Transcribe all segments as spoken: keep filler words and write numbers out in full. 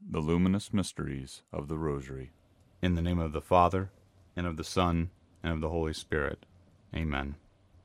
The luminous mysteries of the Rosary. In the name of the Father, and of the Son, and of the Holy Spirit. Amen.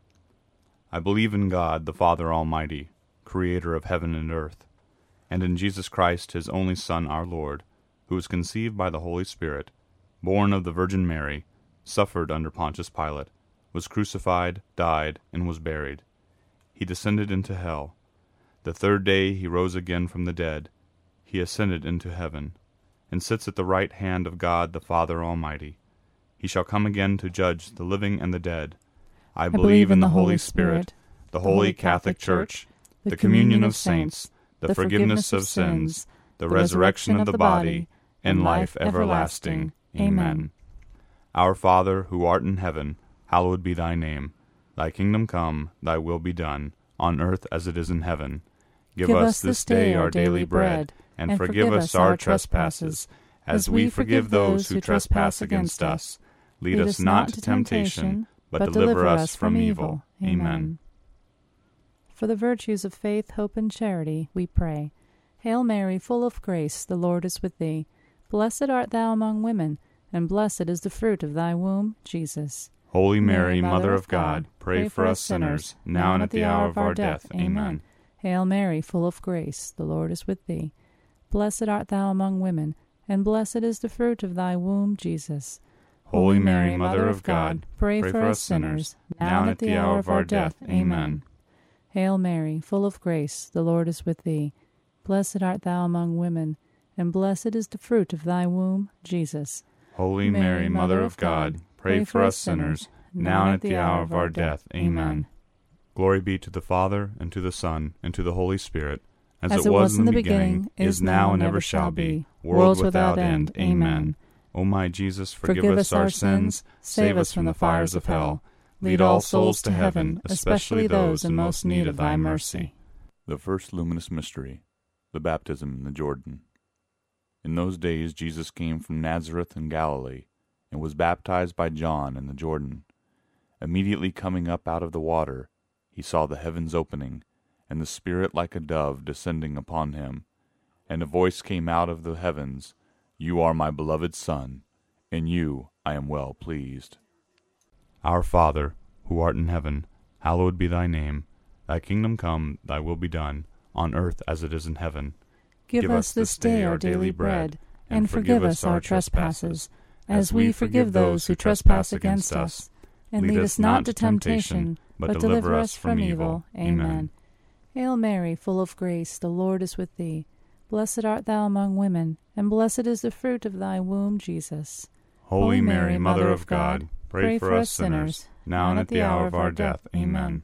I believe in God, the Father Almighty, creator of heaven and earth, and in Jesus Christ, his only Son, our Lord, who was conceived by the Holy Spirit, born of the Virgin Mary, suffered under Pontius Pilate, was crucified, died, and was buried. He descended into hell. The third day he rose again from the dead. He ascended into heaven, and sits at the right hand of God the Father Almighty. He shall come again to judge the living and the dead. I, I believe in the Holy Spirit, the holy Catholic Church, the communion of saints, the forgiveness of sins, the resurrection of the body, and life everlasting. Amen. Our Father, who art in heaven, hallowed be thy name. Thy kingdom come, thy will be done, on earth as it is in heaven. Give us this day our daily bread, and forgive us our trespasses, as we forgive those who trespass against us. Lead us not to temptation, but deliver us from evil. Amen. For the virtues of faith, hope, and charity, we pray. Hail Mary, full of grace, the Lord is with thee. Blessed art thou among women, and blessed is the fruit of thy womb, Jesus. Holy Mary, Mother of God, pray for us sinners, now and at the hour of our death. Amen. Hail Mary, full of grace, the Lord is with thee. Blessed art thou among women, and blessed is the fruit of thy womb, Jesus. Holy Mary, Mother of God, pray for us sinners, now and at the hour of our death. Amen. Hail Mary, full of grace, the Lord is with thee. Blessed art thou among women, and blessed is the fruit of thy womb, Jesus. Holy Mary, Mother of God, pray for us sinners, now and at the hour of our death. Amen. Glory be to the Father, and to the Son, and to the Holy Spirit, as, as it was in the beginning, beginning is now, and ever shall be, world without end. Amen. O my Jesus, forgive, forgive us our sins, save us from the fires of hell. Lead all souls to heaven, especially those in most need of thy mercy. The first luminous mystery, the baptism in the Jordan. In those days Jesus came from Nazareth in Galilee, and was baptized by John in the Jordan. Immediately coming up out of the water, he saw the heavens opening, and the Spirit like a dove descending upon him. And a voice came out of the heavens, You are my beloved Son, in you I am well pleased. Our Father, who art in heaven, hallowed be thy name. Thy kingdom come, thy will be done, on earth as it is in heaven. Give, Give us this day our daily bread, and forgive us our trespasses, as we forgive those who trespass against us. And lead us not to temptation, but deliver us from evil. Amen. Hail Mary, full of grace, the Lord is with thee. Blessed art thou among women, and blessed is the fruit of thy womb, Jesus. Holy Mary, Mother of God, pray for us sinners, now and at the hour of our death. Amen.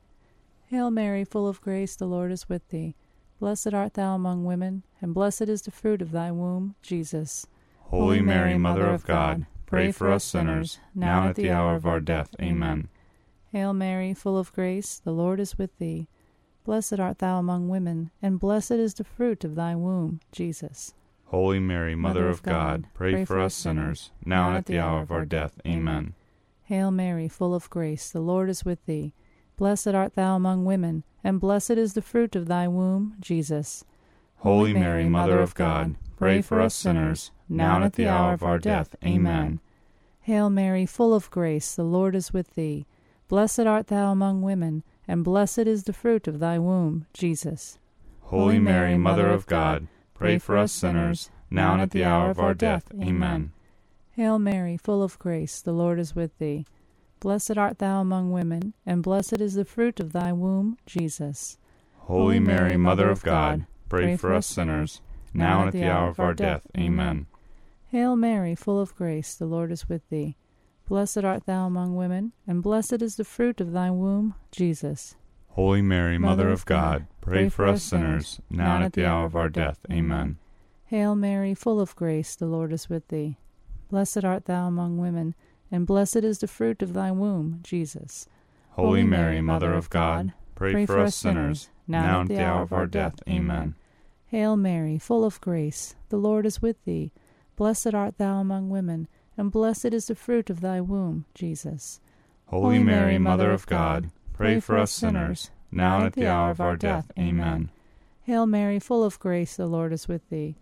Hail Mary, full of grace, the Lord is with thee. Blessed art thou among women, and blessed is the fruit of thy womb, Jesus. Holy Mary, Mother of God, pray for us sinners, now and at the hour of our death. Amen. Hail Mary, full of grace, the Lord is with thee. Blessed art thou among women, and blessed is the fruit of thy womb, Jesus. Holy Mary, Mother of God, pray for us sinners, now and at the hour of our death. Amen. Hail Mary, full of grace, the Lord is with thee. Blessed art thou among women, and blessed is the fruit of thy womb, Jesus. Holy Mary, Mother of God, pray for us sinners, now and at the hour of our death. Amen. Hail Mary, full of grace, the Lord is with thee. Blessed art thou among women, and blessed is the fruit of thy womb, Jesus. Holy Mary, Mother of God, pray for us sinners, now and at the hour of our death. Amen. Hail Mary, full of grace, the Lord is with thee. Blessed art thou among women, and blessed is the fruit of thy womb, Jesus. Holy Mary, Mother of God, pray for us sinners, now and at the hour of our death. Amen. Hail Mary, full of grace, the Lord is with thee. Blessed art thou among women, and blessed is the fruit of thy womb, Jesus. Holy Mary, Mother of God, pray for us sinners, now and at the hour of our death. Amen. Hail Mary, full of grace, the Lord is with thee. Blessed art thou among women, and blessed is the fruit of thy womb, Jesus. Holy Mary, Mother of God, pray for us sinners, now and at the hour of our death. Amen. Hail Mary, full of grace, the Lord is with thee. Blessed art thou among women, and blessed is the fruit of thy womb, Jesus. Holy Mary, Mother of God, pray for us sinners, now and at the hour of our death. Amen. Hail Mary, full of grace, the Lord is with thee.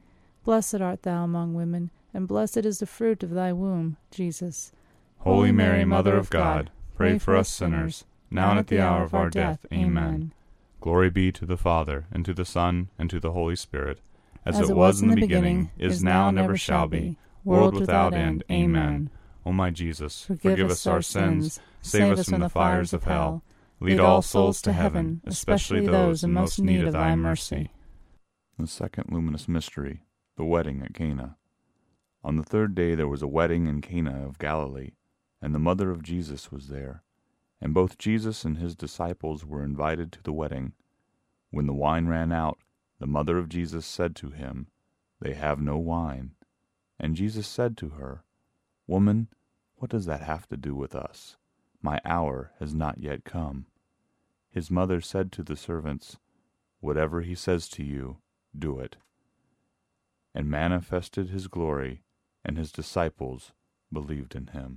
Blessed art thou among women, and blessed is the fruit of thy womb, Jesus. Holy Mary, Mother of God, pray for us sinners, now and at the hour of our death. Amen. Glory be to the Father, and to the Son, and to the Holy Spirit, as, as it was in the beginning, is now, and ever shall be, world without end. Amen. O my Jesus, forgive, forgive us our sins, save us from the fires of hell, lead all souls to heaven, especially those in most need of thy mercy. The second luminous mystery, the wedding at Cana. On the third day there was a wedding in Cana of Galilee, and the mother of Jesus was there. And both Jesus and his disciples were invited to the wedding. When the wine ran out, the mother of Jesus said to him, They have no wine. And Jesus said to her, Woman, what does that have to do with us? My hour has not yet come. His mother said to the servants, Whatever he says to you, do it. And manifested his glory, and his disciples believed in him.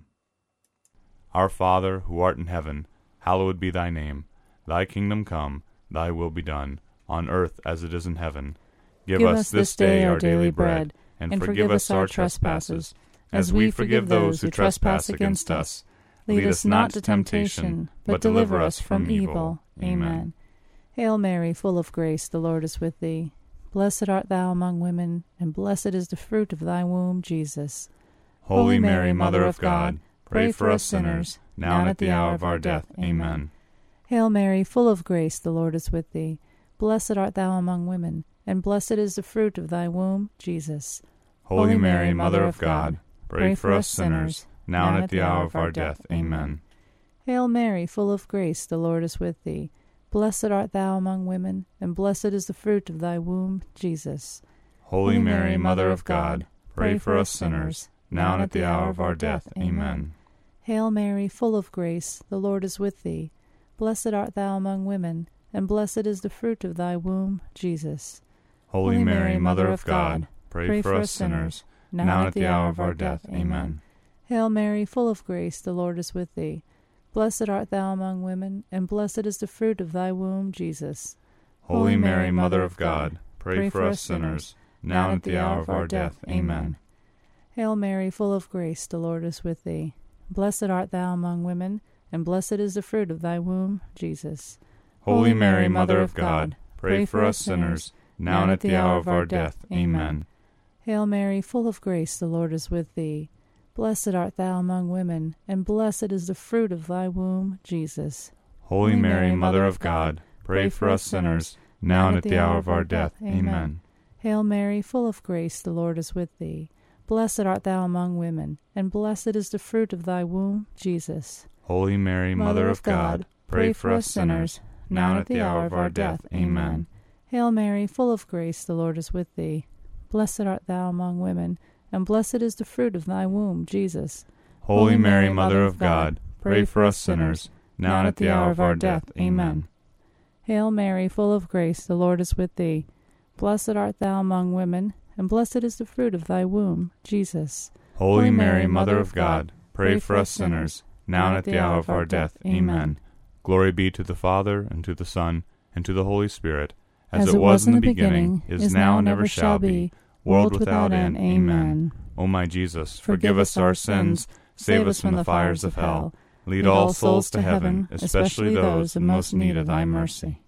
Our Father, who art in heaven, hallowed be thy name. Thy kingdom come, thy will be done, on earth as it is in heaven. Give, Give us this day our daily bread, and, and forgive us our trespasses, as we forgive those who trespass against us. Lead us not to temptation, but deliver us from evil. Amen. Hail Mary, full of grace, the Lord is with thee. Blessed art thou among women, and blessed is the fruit of thy womb, Jesus. Holy Mary, Mother of God, pray for us sinners, now and at the hour of our death. Amen. Hail Mary, full of grace, the Lord is with thee. Blessed art thou among women, and blessed is the fruit of thy womb, Jesus. Holy Mary, Mother of God, pray for us sinners, now and at the hour of our death. Amen. Hail Mary, full of grace, the Lord is with thee. Blessed art thou among women, and blessed is the fruit of thy womb, Jesus. Holy Mary, Mother of God, pray for us sinners, now and at the hour of our death. Amen. Hail Mary, full of grace, the Lord is with thee. Blessed art thou among women, and blessed is the fruit of thy womb, Jesus. Holy Mary, Mother of God, pray for us sinners, now and at the hour of our death. Amen. Hail Mary, full of grace, the Lord is with thee. Blessed art thou among women, and blessed is the fruit of thy womb, Jesus. Holy Mary, Mother of God, pray for us sinners, now and at the hour of our death. Amen. Hail Mary, full of grace, the Lord is with thee. Blessed art thou among women, and blessed is the fruit of thy womb, Jesus. Holy Mary, Mother of God, pray for us sinners, now and at the hour of our death. Amen. Hail Mary, full of grace, the Lord is with thee. Blessed art thou among women, and blessed is the fruit of thy womb, Jesus. Holy Mary, Mother of God, pray for us sinners, now and at the hour of our death. Amen. Hail Mary, full of grace, the Lord is with thee. Blessed art thou among women, and blessed is the fruit of thy womb, Jesus. Holy Mary, Mother of God, pray for us sinners, now and at the hour of our death. Amen. Hail Mary, full of grace, the Lord is with thee. Blessed art thou among women, and blessed is the fruit of thy womb, Jesus. Holy Mary, Mother of God, pray for us sinners, now and at the hour of our death. Amen. Hail Mary, full of grace, the Lord is with thee. Blessed art thou among women, and blessed is the fruit of thy womb, Jesus. Holy Mary, Mother of God, pray for us sinners, now and at the hour of our death. Amen. Glory be to the Father, and to the Son, and to the Holy Spirit, as, as it was in the beginning, beginning is now, and ever shall be, world without end. Amen. O my Jesus, forgive us our sins, save us from the fires of hell, lead all souls to heaven, especially those in most need of thy mercy.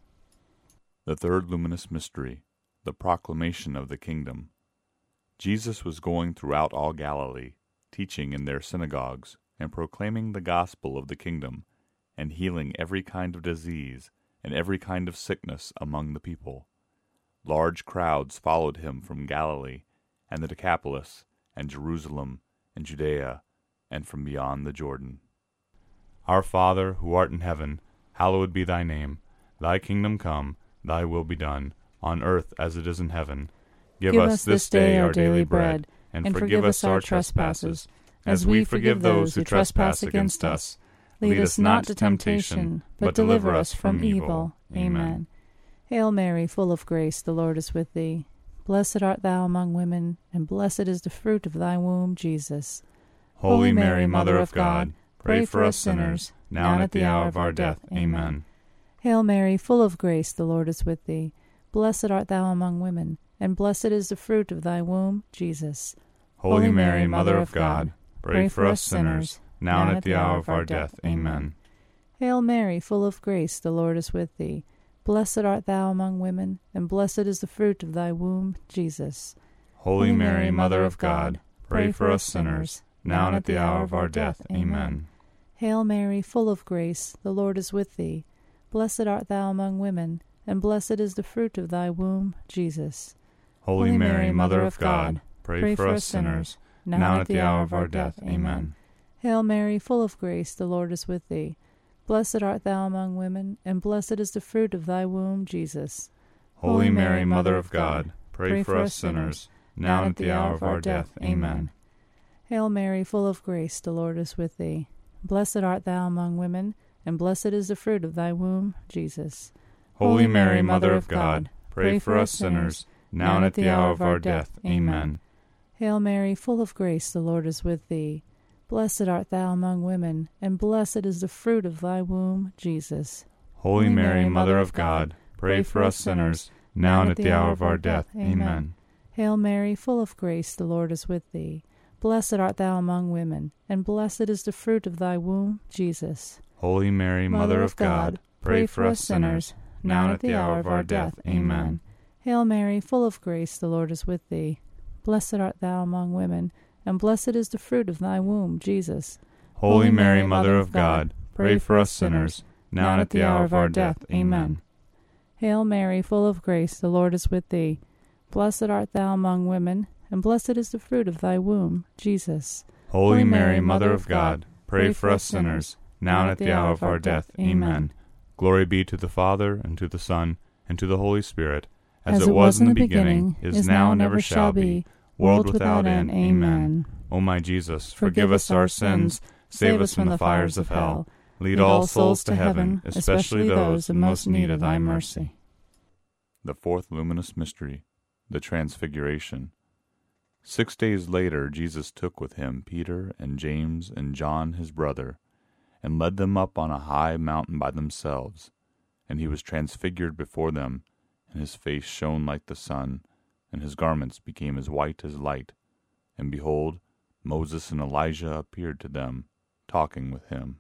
The third luminous mystery, the proclamation of the kingdom. Jesus was going throughout all Galilee, teaching in their synagogues, and proclaiming the gospel of the kingdom, and healing every kind of disease and every kind of sickness among the people. Large crowds followed him from Galilee, and the Decapolis, and Jerusalem, and Judea, and from beyond the Jordan. Our Father, who art in heaven, hallowed be thy name. Thy kingdom come, thy will be done, on earth as it is in heaven. Give, Give us this day our daily bread, and, and forgive us our trespasses, as we forgive those who trespass against us. Lead us not to temptation, but deliver us from evil. Amen. Hail Mary, full of grace, the Lord is with thee. Blessed art thou among women, and blessed is the fruit of thy womb, Jesus. Holy Mary, Mother of God, pray for us sinners, now and at the hour of our death. Amen. Hail Mary, full of grace, the Lord is with thee. Blessed art thou among women, and blessed is the fruit of thy womb, Jesus. Holy Mary, Mother of God, pray for us sinners, now and at the hour of our death. Amen. Hail Mary, full of grace, the Lord is with thee. Blessed art thou among women, and blessed is the fruit of thy womb, Jesus. Holy Mary, Mother of God, pray for us sinners, now and at the hour of our death. Amen. Hail Mary, full of grace, the Lord is with thee. Blessed art thou among women, and blessed is the fruit of thy womb, Jesus. Holy Mary, Mother of God, pray for us sinners, now and at the hour of our death. Amen. Hail Mary, full of grace, the Lord is with thee. Blessed art thou among women, and blessed is the fruit of thy womb, Jesus. Holy Mary, Mother of God, pray for us sinners, now and at the hour of our death. Amen. Hail Mary, full of grace, the Lord is with thee. Blessed art thou among women, and blessed is the fruit of thy womb, Jesus. Holy Mary, Mother of God, pray for us sinners, now and at the hour of our death. Amen. Hail Mary, full of grace, the Lord is with thee. Blessed art thou among women, and blessed is the fruit of thy womb, Jesus. Holy Mary, Mother of God, pray for us sinners, now and at the hour of our death. Amen. Hail Mary, full of grace, the Lord is with thee. Blessed art thou among women, and blessed is the fruit of thy womb, Jesus. Holy Mary, Mother of God, pray for us sinners, now and at the hour of our death. Amen. Hail Mary, full of grace, the Lord is with thee. Blessed art thou among women, and blessed is the fruit of thy womb, Jesus. Holy Mary, Mother of God, pray for us sinners, now and at the hour of our death. Amen. Hail Mary, full of grace, the Lord is with thee. Blessed art thou among women, and blessed is the fruit of thy womb, Jesus. Holy Mary, Mother of God, pray for us sinners, now and at the hour of our death. Amen. Glory be to the Father, and to the Son, and to the Holy Spirit, as, as it was in the beginning, beginning is now, and ever shall be, world without end. Amen. O my Jesus, forgive us our sins, save us from the fires of hell. Lead all souls to heaven, especially those in most need of thy mercy. The fourth luminous mystery, the Transfiguration. Six days later Jesus took with him Peter and James and John his brother, and led them up on a high mountain by themselves. And he was transfigured before them, and his face shone like the sun, and his garments became as white as light. And behold, Moses and Elijah appeared to them, talking with him.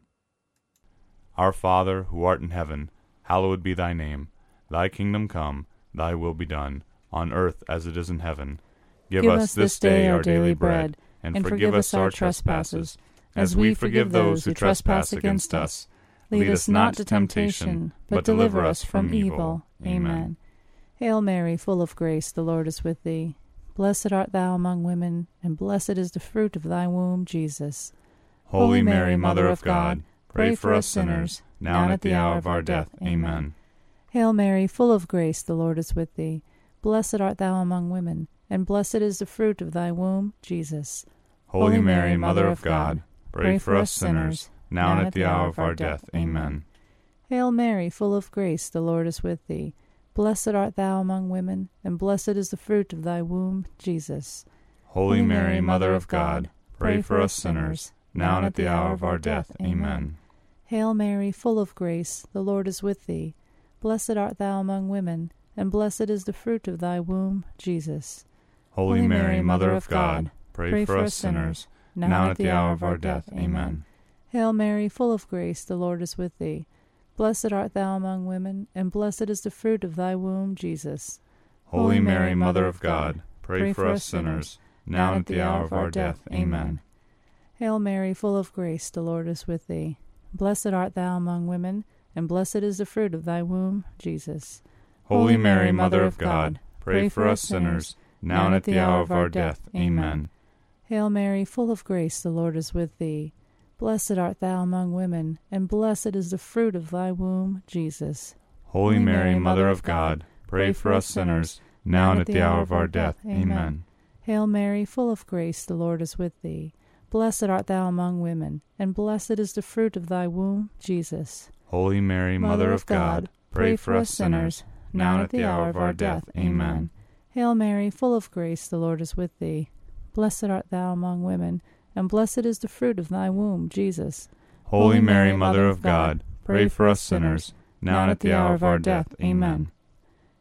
Our Father, who art in heaven, hallowed be thy name. Thy kingdom come, thy will be done, on earth as it is in heaven. Give, Give us this day our daily bread, and, and forgive us our trespasses, as we forgive those who trespass against us. Lead us not to temptation, but deliver us from evil. Amen. Hail Mary, full of grace, the Lord is with thee. Blessed art thou among women, and blessed is the fruit of thy womb, Jesus. Holy Mary, Mother of God, pray for us sinners, now and at the hour of our death. Amen. Hail Mary, full of grace, the Lord is with thee. Blessed art thou among women, and blessed is the fruit of thy womb, Jesus. Holy Mary, Mother of God, pray for us sinners, now and at the hour of our death. Amen. Hail Mary, full of grace, the Lord is with thee. Blessed art thou among women, and blessed is the fruit of thy womb, Jesus. Holy Mary, Mother of God, pray for us sinners, now and at the hour of our death. Amen. Hail Mary, full of grace, the Lord is with thee. Blessed art thou among women, and blessed is the fruit of thy womb, Jesus. Holy Mary, Mother of God, pray for us sinners, now and at the hour of our death. Amen. Hail Mary, full of grace, the Lord is with thee. Blessed art thou among women, and blessed is the fruit of thy womb, Jesus. Holy Mary, Mother of God, pray for us sinners, now and at the hour of our death. Amen. Hail Mary, full of grace, the Lord is with thee. Blessed art thou among women, and blessed is the fruit of thy womb, Jesus. Holy Mary, Mother of God, pray for us sinners, now and at the hour of our death. Amen. Hail Mary, full of grace, the Lord is with thee. Blessed art thou among women, and blessed is the fruit of thy womb, Jesus. Holy Mary, Mother of God, pray for us sinners, now and at the hour of our death. Amen. Hail Mary, full of grace, the Lord is with thee. Blessed art thou among women, and blessed is the fruit of thy womb, Jesus. Holy Mary, Mother of God, pray for us sinners, now and at the hour of our death. Amen. Hail Mary, full of grace, the Lord is with thee. Blessed art thou among women, and blessed is the fruit of thy womb, Jesus. Holy Mary, Mother of God, pray for us sinners, now and at the hour of our death. Amen.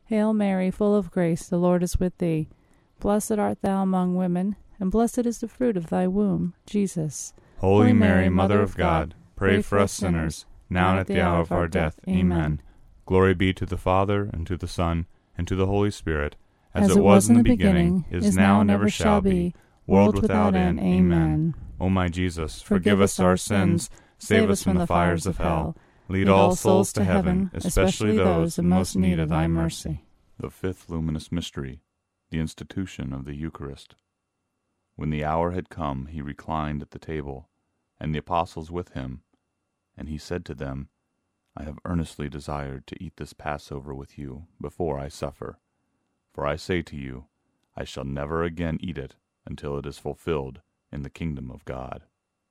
Hail Mary, full of grace, the Lord is with thee. Blessed art thou among women, and blessed is the fruit of thy womb, Jesus. Holy Mary, Mother of God, pray for us sinners, now and at the hour of our death. Amen. Glory be to the Father, and to the Son, and to the Holy Spirit, as, as it was in the beginning, is now, and ever shall be, world without end. Amen. O my Jesus, forgive us our sins, save us from the fires of hell. Lead all souls to heaven, especially those in most need of thy mercy. The fifth luminous mystery, the institution of the Eucharist. When the hour had come, he reclined at the table, and the apostles with him. And he said to them, I have earnestly desired to eat this Passover with you before I suffer. For I say to you, I shall never again eat it until it is fulfilled in the kingdom of God.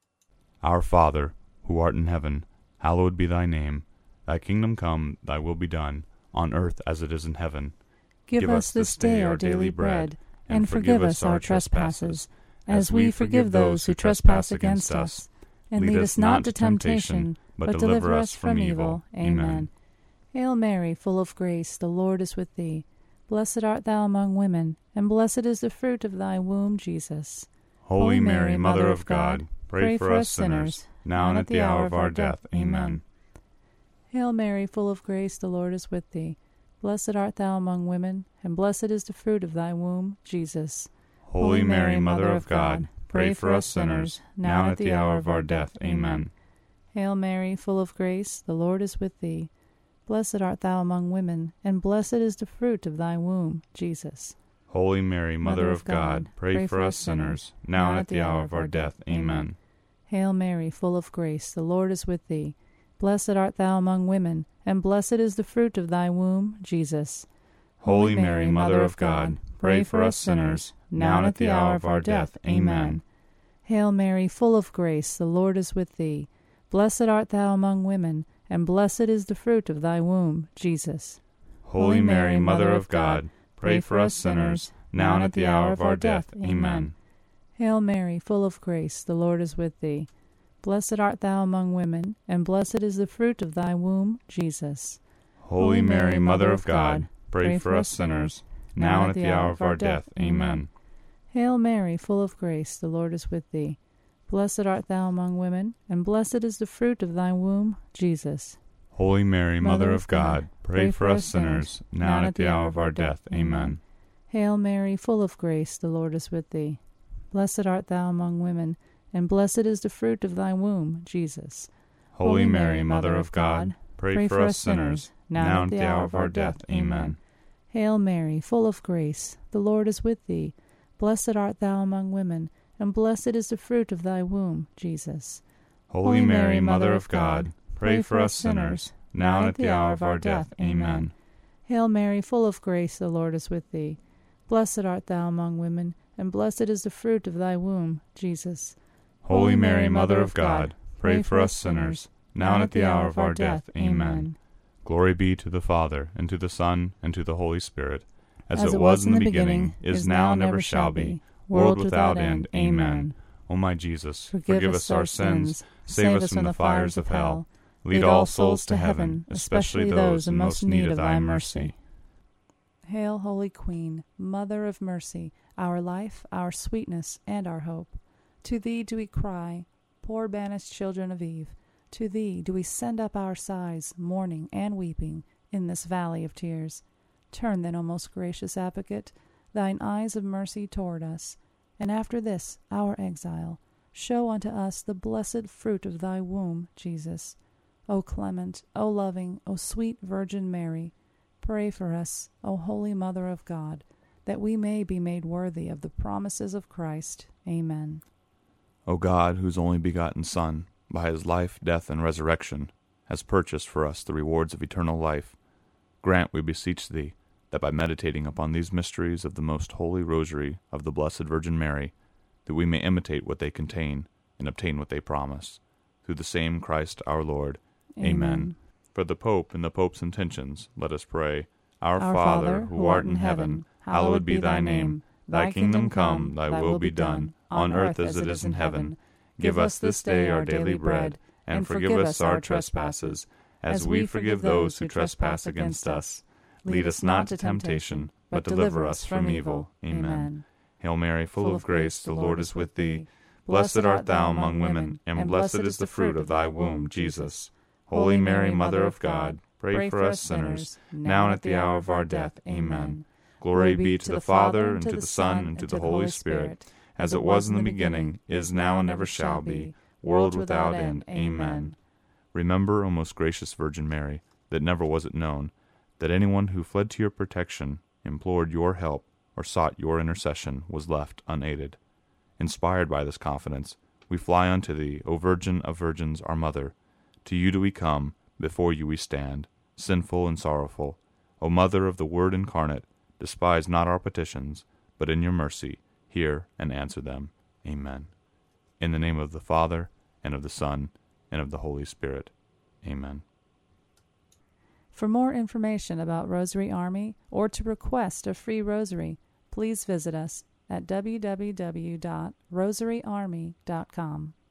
Our Father, who art in heaven, hallowed be thy name. Thy kingdom come, thy will be done, on earth as it is in heaven. Give, Give us this day our daily bread, and forgive us our trespasses, as we forgive those who trespass against us. And lead us not to temptation, but deliver us from evil. Amen. Hail Mary, full of grace, the Lord is with thee. Blessed art thou among women, and blessed is the fruit of thy womb, Jesus. Holy Mary, Mother of God, pray for us sinners, now and at the hour of our death. Amen. Hail Mary, full of grace, the Lord is with thee. Blessed art thou among women, and blessed is the fruit of thy womb, Jesus. Holy Mary, Mother of God, pray for us sinners, now and at the hour of our death. Amen. Hail Mary, full of grace, the Lord is with thee. Blessed art thou among women, and blessed is the fruit of thy womb, Jesus. Holy Mary, Mother of God, pray for us sinners, now and at the hour of our death. Amen. Hail Mary, full of grace, the Lord is with thee. Blessed art thou among women, and blessed is the fruit of thy womb, Jesus. Holy Mary, Mother of God, pray for us sinners, now and at the hour of our death. Amen. Hail Mary, full of grace, the Lord is with thee. Blessed art thou among women, and blessed is the fruit of thy womb, Jesus. Holy Mary, Mother of God, pray for us sinners, now and at the hour of our death. Amen. Hail Mary, full of grace, the Lord is with thee. Blessed art thou among women, and blessed is the fruit of thy womb, Jesus. Holy Mary, Mother of God, pray for us sinners, now and at the hour of our death. Amen. Hail Mary, full of grace, the Lord is with thee. Blessed art thou among women, and blessed is the fruit of thy womb, Jesus. Holy Mary, Mother of God, pray for us sinners, now and at the hour of our death. Amen. Hail Mary, full of grace, the Lord is with thee. Blessed art thou among women, and blessed is the fruit of thy womb, Jesus. Holy Mary, Mother of God, pray for us sinners, now and at the hour of our death. Amen. Hail Mary, full of grace, the Lord is with thee. Blessed art thou among women, and blessed is the fruit of thy womb, Jesus. Holy Mary, Mother of God, pray for us sinners, now and at the hour of our death. Amen. Hail Mary, full of grace, the Lord is with thee. Blessed art thou among women, and blessed is the fruit of thy womb, Jesus. Holy Mary, Mother of God, pray for us sinners, now and at the hour of our death. Amen. Glory be to the Father, and to the Son, and to the Holy Spirit, as, as it was in the beginning, is now, and ever shall be, world without end. Amen. O my Jesus, forgive, forgive us our sins, save us from the fires of hell, lead all souls to heaven, especially those in most need of thy mercy. Hail, Holy Queen, Mother of Mercy, our life, our sweetness, and our hope. To thee do we cry, poor banished children of Eve. To thee do we send up our sighs, mourning and weeping, in this valley of tears. Turn then, O most gracious Advocate, thine eyes of mercy toward us, and after this our exile, show unto us the blessed fruit of thy womb, Jesus. O clement, O loving, O sweet Virgin Mary, pray for us, O Holy Mother of God, that we may be made worthy of the promises of Christ. Amen. O God, whose only begotten Son, by his life, death, and resurrection, has purchased for us the rewards of eternal life, grant, we beseech thee, that by meditating upon these mysteries of the most holy rosary of the Blessed Virgin Mary, that we may imitate what they contain and obtain what they promise. Through the same Christ our Lord. Amen. Amen. For the Pope and the Pope's intentions, let us pray. Our, our Father, who art in heaven, hallowed be thy name. Thy kingdom come, thy will be done, on earth as it is in heaven. Give us this day our daily bread, and forgive us our trespasses, as we forgive those who trespass against us. Lead us not to temptation, but deliver us from evil. Amen. Hail Mary, full of grace, the Lord is with thee. Blessed art thou among women, and blessed is the fruit of thy womb, Jesus. Holy Mary, Mother of God, pray for us sinners, now and at the hour of our death. Amen. Glory be to the Father, and to the Son, and to the Holy Spirit, as it was in the beginning, is now, and ever shall be, world without end. Amen. Remember, O most gracious Virgin Mary, that never was it known that anyone who fled to your protection, implored your help, or sought your intercession was left unaided. Inspired by this confidence, we fly unto thee, O Virgin of Virgins, our Mother. To you do we come, before you we stand, sinful and sorrowful. O Mother of the Word incarnate, despise not our petitions, but in your mercy hear and answer them. Amen. In the name of the Father, and of the Son, and of the Holy Spirit. Amen. For more information about Rosary Army, or to request a free rosary, please visit us at w w w dot rosary army dot com.